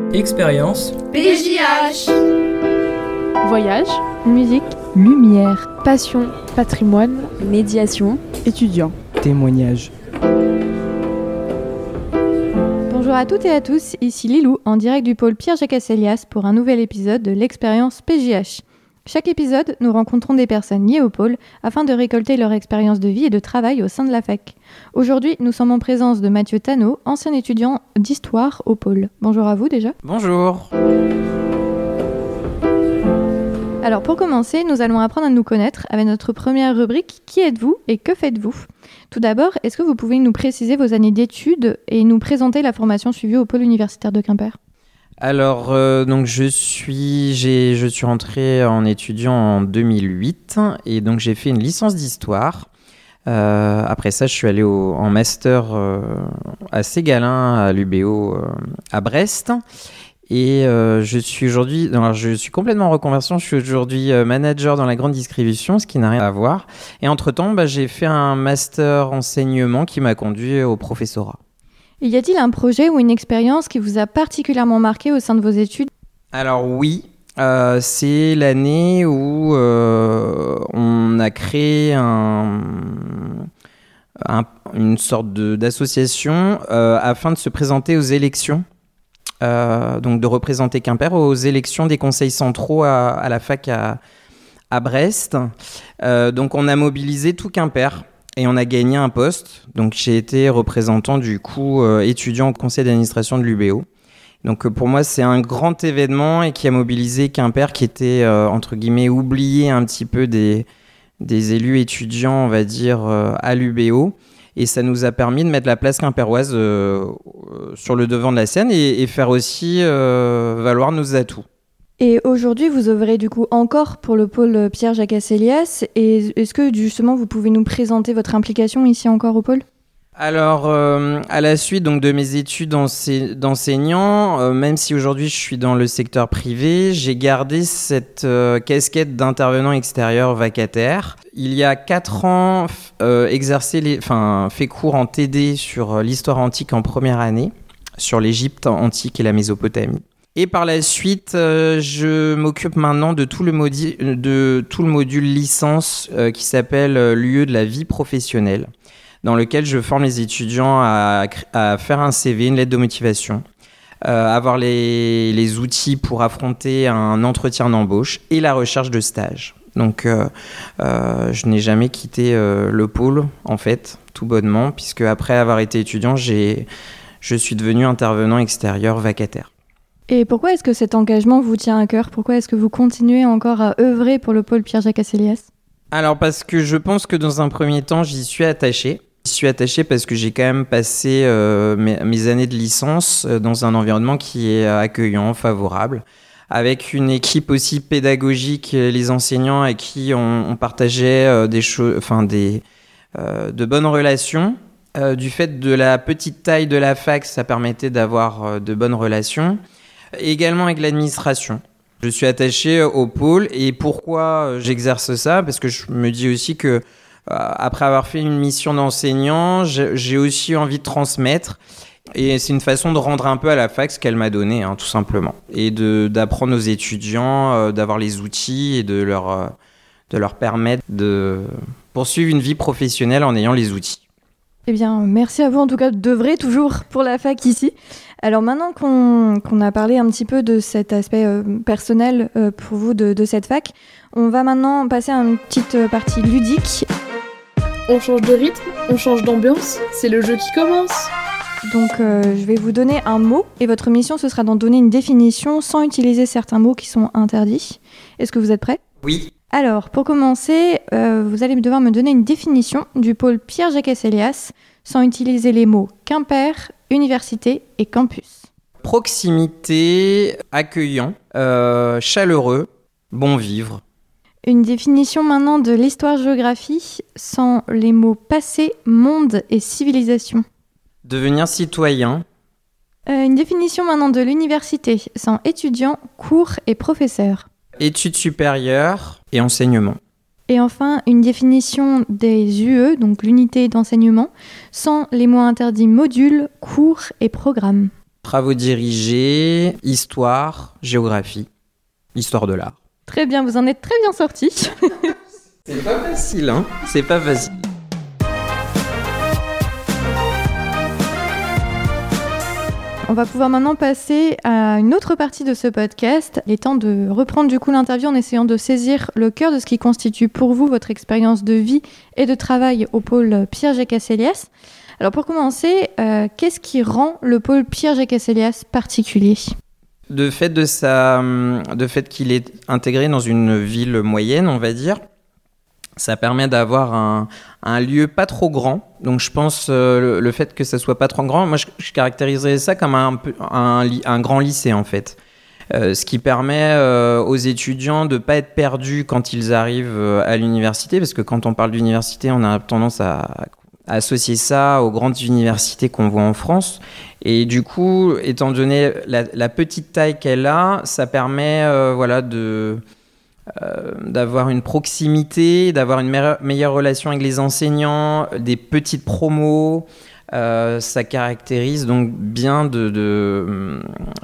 Expérience PJH. Voyage, musique, lumière, passion, patrimoine, médiation, étudiants, témoignage. Bonjour à toutes et à tous, ici Lilou, en direct du pôle Pierre-Jacques Asselias pour un nouvel épisode de l'expérience PJH. Chaque épisode, nous rencontrons des personnes liées au pôle afin de récolter leur expérience de vie et de travail au sein de la fac. Aujourd'hui, nous sommes en présence de Mathieu Tannot, ancien étudiant d'histoire au pôle. Bonjour à vous déjà. Bonjour. Alors pour commencer, nous allons apprendre à nous connaître avec notre première rubrique « Qui êtes-vous et que faites-vous » Tout d'abord, est-ce que vous pouvez nous préciser vos années d'études et nous présenter la formation suivie au pôle universitaire de Quimper ? Alors, donc je suis rentré en étudiant en 2008 et donc j'ai fait une licence d'histoire. Après ça, je suis allé en master à Ségalin, à l'UBO à Brest. Et je suis complètement en reconversion. Je suis aujourd'hui manager dans la grande distribution, ce qui n'a rien à voir. Et entre-temps, j'ai fait un master enseignement qui m'a conduit au professorat. Y a-t-il un projet ou une expérience qui vous a particulièrement marqué au sein de vos études ? Alors oui, c'est l'année où on a créé une sorte d'association afin de se présenter aux élections. Donc de représenter Quimper aux élections des conseils centraux à la fac à Brest. Donc on a mobilisé tout Quimper et on a gagné un poste. Donc j'ai été représentant du coup étudiant au conseil d'administration de l'UBO. Donc pour moi c'est un grand événement et qui a mobilisé Quimper qui était entre guillemets oublié un petit peu des élus étudiants on va dire à l'UBO. Et ça nous a permis de mettre la place quimpéroise sur le devant de la scène et faire aussi valoir nos atouts. Et aujourd'hui, vous œuvrez du coup encore pour le pôle Pierre-Jacques Asselias. Et est-ce que justement, vous pouvez nous présenter votre implication ici encore au pôle ? Alors, à la suite donc, de mes études d'enseignant, même si aujourd'hui je suis dans le secteur privé, j'ai gardé cette casquette d'intervenant extérieur vacataire. Il y a 4 ans, fait cours en TD sur l'histoire antique en première année, sur l'Égypte antique et la Mésopotamie. Et par la suite, je m'occupe maintenant de tout le module licence qui s'appelle lieu de la vie professionnelle, dans lequel je forme les étudiants à faire un CV, une lettre de motivation, avoir les outils pour affronter un entretien d'embauche et la recherche de stage. Donc, je n'ai jamais quitté le pôle, en fait, tout bonnement, puisque après avoir été étudiant, je suis devenu intervenant extérieur vacataire. Et pourquoi est-ce que cet engagement vous tient à cœur ? Pourquoi est-ce que vous continuez encore à œuvrer pour le pôle Pierre-Jacques Asselias ? Alors, parce que je pense que dans un premier temps, j'y suis attaché. J'y suis attaché parce que j'ai quand même passé mes années de licence dans un environnement qui est accueillant, favorable, avec une équipe aussi pédagogique, les enseignants avec qui on partageait de bonnes relations. Du fait de la petite taille de la fac, ça permettait d'avoir de bonnes relations. Et également avec l'administration. Je suis attaché au pôle et pourquoi j'exerce ça ? Parce que je me dis aussi que après avoir fait une mission d'enseignant, j'ai aussi envie de transmettre. Et c'est une façon de rendre un peu à la fac ce qu'elle m'a donné, tout simplement. Et d'apprendre aux étudiants, d'avoir les outils et de leur permettre de poursuivre une vie professionnelle en ayant les outils. Eh bien, merci à vous en tout cas d'œuvrer toujours pour la fac ici. Alors maintenant qu'on a parlé un petit peu de cet aspect personnel pour vous de cette fac, on va maintenant passer à une petite partie ludique. On change de rythme, on change d'ambiance, c'est le jeu qui commence. Donc je vais vous donner un mot et votre mission ce sera d'en donner une définition sans utiliser certains mots qui sont interdits. Est-ce que vous êtes prêts ? Oui. Alors pour commencer, vous allez devoir me donner une définition du pôle Pierre-Jacques Asselias sans utiliser les mots Quimper, université et campus. Proximité, accueillant, chaleureux, bon vivre. Une définition maintenant de l'histoire-géographie sans les mots passé, monde et civilisation. Devenir citoyen. Une définition maintenant de l'université sans étudiants, cours et professeurs. Études supérieures et enseignement. Et enfin, une définition des UE, donc l'unité d'enseignement, sans les mots interdits modules, cours et programmes. travaux dirigés, histoire, géographie, histoire de l'art. Très bien, vous en êtes très bien sortis. C'est pas facile, hein ? C'est pas facile. On va pouvoir maintenant passer à une autre partie de ce podcast. Il est temps de reprendre du coup l'interview en essayant de saisir le cœur de ce qui constitue pour vous votre expérience de vie et de travail au pôle Pierre-Jacasselias. Alors pour commencer, qu'est-ce qui rend le pôle Pierre-Jacasselias particulier ? De fait qu'il est intégré dans une ville moyenne, on va dire, ça permet d'avoir un lieu pas trop grand. Donc je pense le fait que ça soit pas trop grand, moi je caractériserais ça comme un grand lycée en fait. Ce qui permet aux étudiants de pas être perdus quand ils arrivent à l'université, parce que quand on parle d'université, on a tendance à associer ça aux grandes universités qu'on voit en France. Et du coup, étant donné la petite taille qu'elle a, ça permet d'avoir une proximité, d'avoir une meilleure relation avec les enseignants, des petites promos. Ça caractérise donc bien de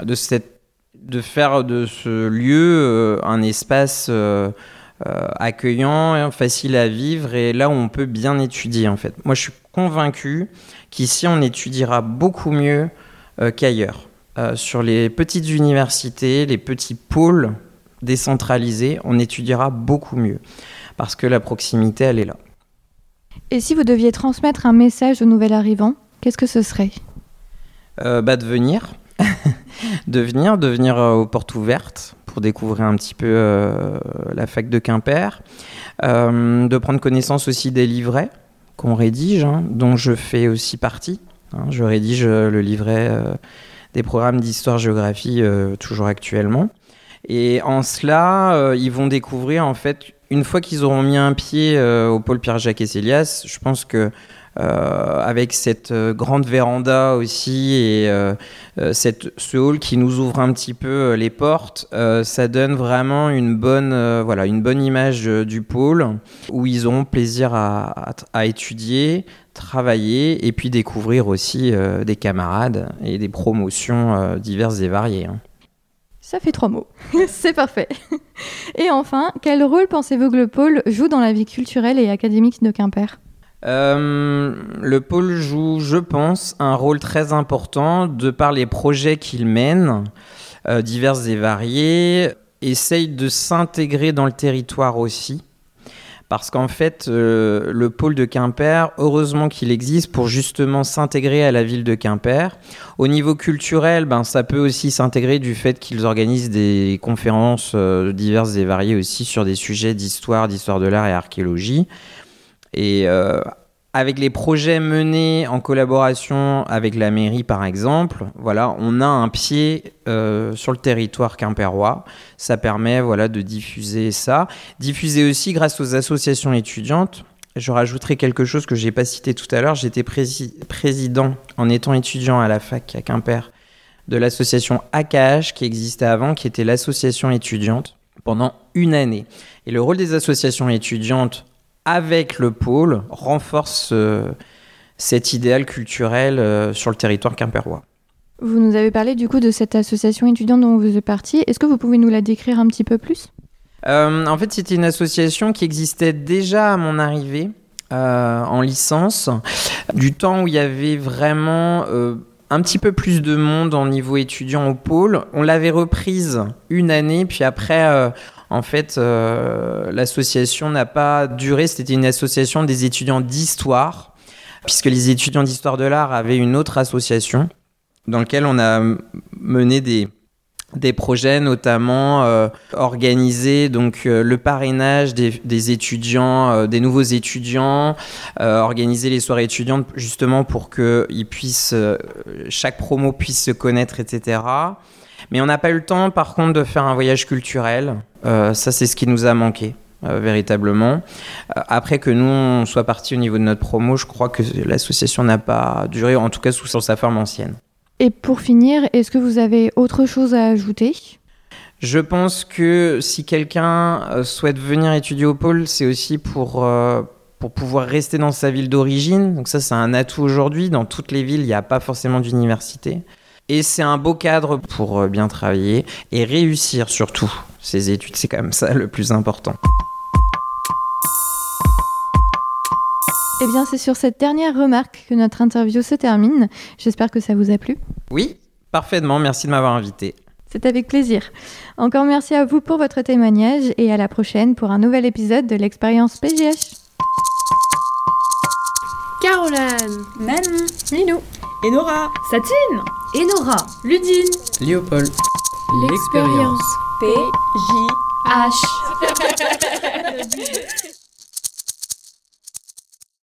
faire de ce lieu un espace accueillant, facile à vivre et là où on peut bien étudier en fait. Moi je suis convaincu qu'ici on étudiera beaucoup mieux qu'ailleurs. Sur les petites universités, les petits pôles décentralisés, on étudiera beaucoup mieux parce que la proximité elle est là. Et si vous deviez transmettre un message au nouvel arrivant, qu'est-ce que ce serait ? De venir. de venir aux portes ouvertes pour découvrir un petit peu la fac de Quimper, de prendre connaissance aussi des livrets qu'on rédige, dont je fais aussi partie. Je rédige le livret des programmes d'histoire-géographie toujours actuellement. Et en cela, ils vont découvrir, en fait, une fois qu'ils auront mis un pied au pôle Pierre-Jacasselias, je pense que avec cette grande véranda aussi et ce hall qui nous ouvre un petit peu les portes, ça donne vraiment une bonne image du pôle où ils auront plaisir à étudier, travailler et puis découvrir aussi des camarades et des promotions diverses et variées. Ça fait 3 mots, c'est parfait. Et enfin, quel rôle pensez-vous que le pôle joue dans la vie culturelle et académique de Quimper ? Le pôle joue, je pense, un rôle très important de par les projets qu'il mène, divers et variés, essaye de s'intégrer dans le territoire aussi. Parce qu'en fait, le pôle de Quimper, heureusement qu'il existe pour justement s'intégrer à la ville de Quimper. Au niveau culturel, ça peut aussi s'intégrer du fait qu'ils organisent des conférences diverses et variées aussi sur des sujets d'histoire de l'art et archéologie. Et avec les projets menés en collaboration avec la mairie, par exemple, on a un pied sur le territoire quimpérois. Ça permet de diffuser ça. Diffuser aussi grâce aux associations étudiantes. Je rajouterai quelque chose que je n'ai pas cité tout à l'heure. J'étais président, en étant étudiant à la fac à Quimper, de l'association AKH qui existait avant, qui était l'association étudiante, pendant 1 année. Et le rôle des associations étudiantes avec le pôle, renforce cet idéal culturel sur le territoire quimpérois. Vous nous avez parlé du coup de cette association étudiante dont vous êtes partie. Est-ce que vous pouvez nous la décrire un petit peu plus ? En fait, c'était une association qui existait déjà à mon arrivée en licence, du temps où il y avait vraiment un petit peu plus de monde en niveau étudiant au pôle. On l'avait reprise 1 année, puis après... En fait, l'association n'a pas duré. C'était une association des étudiants d'histoire, puisque les étudiants d'histoire de l'art avaient une autre association dans laquelle on a mené des projets, notamment organiser donc le parrainage des étudiants, des nouveaux étudiants, organiser les soirées étudiantes justement pour que chaque promo puisse se connaître, etc. Mais on n'a pas eu le temps, par contre, de faire un voyage culturel. Ça, c'est ce qui nous a manqué, véritablement. Après que nous, on soit partis au niveau de notre promo, je crois que l'association n'a pas duré, en tout cas sous sa forme ancienne. Et pour finir, est-ce que vous avez autre chose à ajouter ? Je pense que si quelqu'un souhaite venir étudier au pôle, c'est aussi pour pouvoir rester dans sa ville d'origine. Donc ça, c'est un atout aujourd'hui. Dans toutes les villes, il n'y a pas forcément d'université. Et c'est un beau cadre pour bien travailler et réussir surtout ces études. C'est quand même ça le plus important. Eh bien, c'est sur cette dernière remarque que notre interview se termine. J'espère que ça vous a plu. Oui, parfaitement. Merci de m'avoir invité. C'est avec plaisir. Encore merci à vous pour votre témoignage et à la prochaine pour un nouvel épisode de l'expérience PGH. Caroline, Manon, Milou, Et Nora. Satine, Enora, Ludine, Léopold. l'expérience PJH.